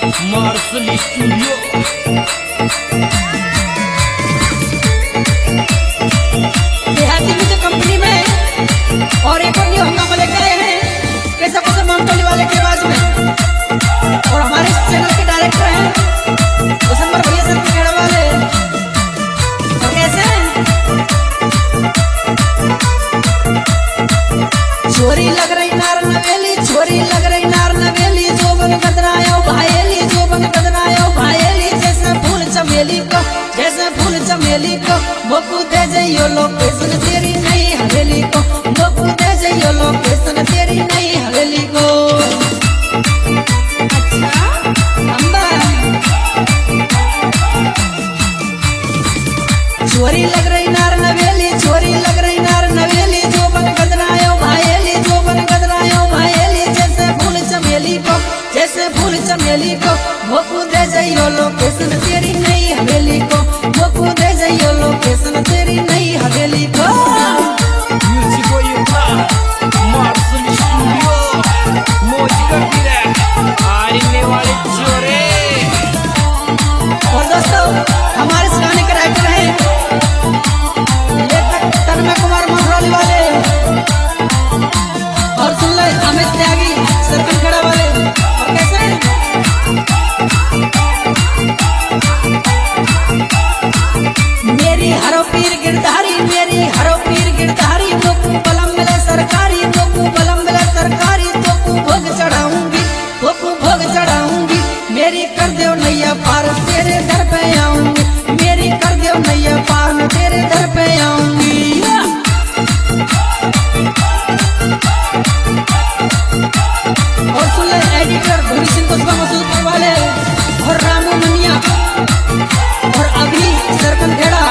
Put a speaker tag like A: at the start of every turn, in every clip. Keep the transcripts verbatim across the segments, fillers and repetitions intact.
A: Martial studio.
B: देहाती की जो कंपनी में और एक और न्यू हंगामा लेकर आए हैं कैसे कुछ मामटोली वाले के बाद में, और हमारे चैनल के डायरेक्टर हैं दिसंबर भैया सर के खेड़ा वाले। और कैसे छोरी लग रही नार नवेली, छोरी लग रही नार नवेली, जो बन कदरायो भाईली, जो बन कदरायो भाईली, जैसे फूल चमेली को, जैसे फूल चमेली को मोकू दे जइयो लोकेशन तेरी नई हवेली को, मोकू दे जइयो लोकेशन तेरी नई हवेली को। अच्छा अंबा छोरी लग रही नार नवेली, छोरी लग रही नार नवेली, जो बन कदरायो भाईली, जो बन कदरायो भाईली, जैसे फूल चमेली को, जैसे फूल चमेली को मोकू दे जइयो लोकेशन तेरी नई हवेली को, मोकू दे जइयो लोकेशन तेरी नई हवेली को।
A: म्यूजिक को ये था मार्शल स्टूडियो। मौज करती रहे आने वाले छोरे।
B: और दोस्तों हमारे इस गाने के राइटर हैं लेखक तन्मय कुमार मंगरौली वाले, और सुन ले अमित त्यागी सरकन खेड़ा वाले। और कैसे मेरी हरो पीर गिरधारी, मेरी हरो पीर गिरधारी, तोकू बलम मिले सरकारी, तोकू बलम मिले सरकारी, तोकू भोग चढ़ाऊंगी, तोकू भोग चढ़ाऊंगी, मेरी कर दो नैया पार तेरे दर पे आऊंगी, मेरी कर दो नैया पार मैं तेरे दर पे आऊंगी। और सुन ले एडिटर भूरी सिंह कुशवा मसूद वाले, और रामू मनिया, और अभी सरकन खेड़ा,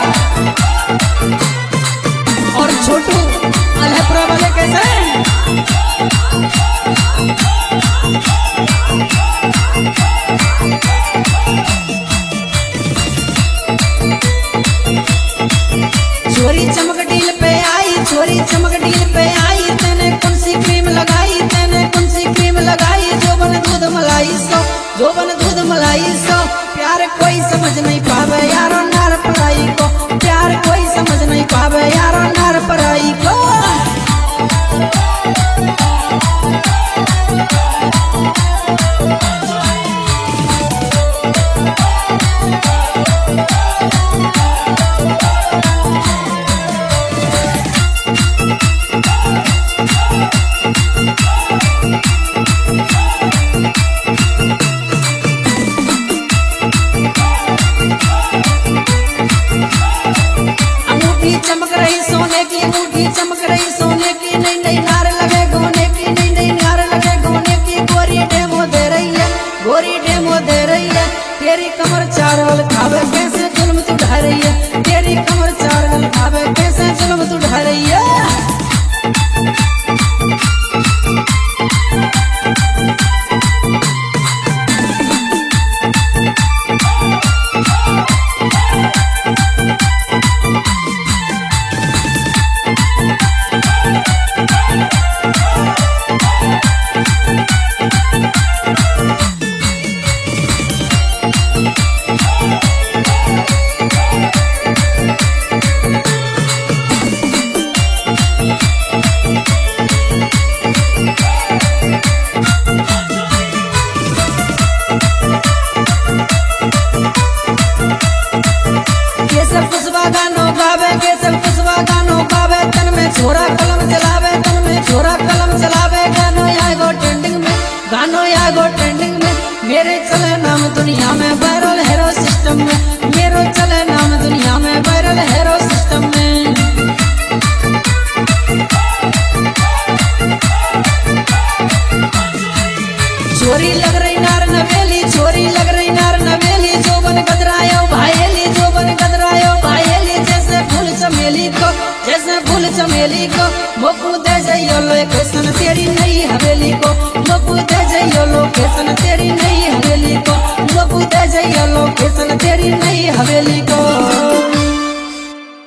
B: और छोटू अलहपुरा वाले। कैसे छोरी चमक डील पे आई, छोरी चमक डील पे आई, तेने कौन सी क्रीम लगाई, तेने कौन सी क्रीम लगाई, जो बन दूध मलाई सो, जो बन दूध मलाई सो, प्यार कोई समझ नहीं पावे यारो नार पराई को, प्यार कोई समझ नहीं पावे यारो नार पराई को। चमक रही सोने की अंगूठी, चमक रही सोने की, नई नई नार लगे गोने की, नई नई नार लगे गोने की, गोरी डेमो दे रही है, गोरी डेमो दे रही है, तेरी कमर चार हल खावे कैसे जुल्म तू ढा रही है, तेरी कमर चार हल खावे कैसे जुल्म तू ढा रही है। छोरा कलम चलावे तन में, छोरा कलम चलावे, गानो या गो ट्रेंडिंग में, गानो या गो ट्रेंडिंग में, मेरे चले नाम दुनिया में वायरल हेरो सिस्टम में, मेरे चले नाम दुनिया में वायरल हेरो सिस्टम में। छोरी लग रही नार नवेली, छोरी लग रही नार नवेली, जो बन कदरायो भाईली, जो बन कदरायो भाईली, जैसे फूल चमेली को, जैसे फूल चमेली को मोकू दे जइयो लोकेशन तेरी नई हवेली को, मोकू दे जइयो लोकेशन तेरी नई हवेली को, मोकू दे जइयो लोकेशन तेरी नई हवेली को।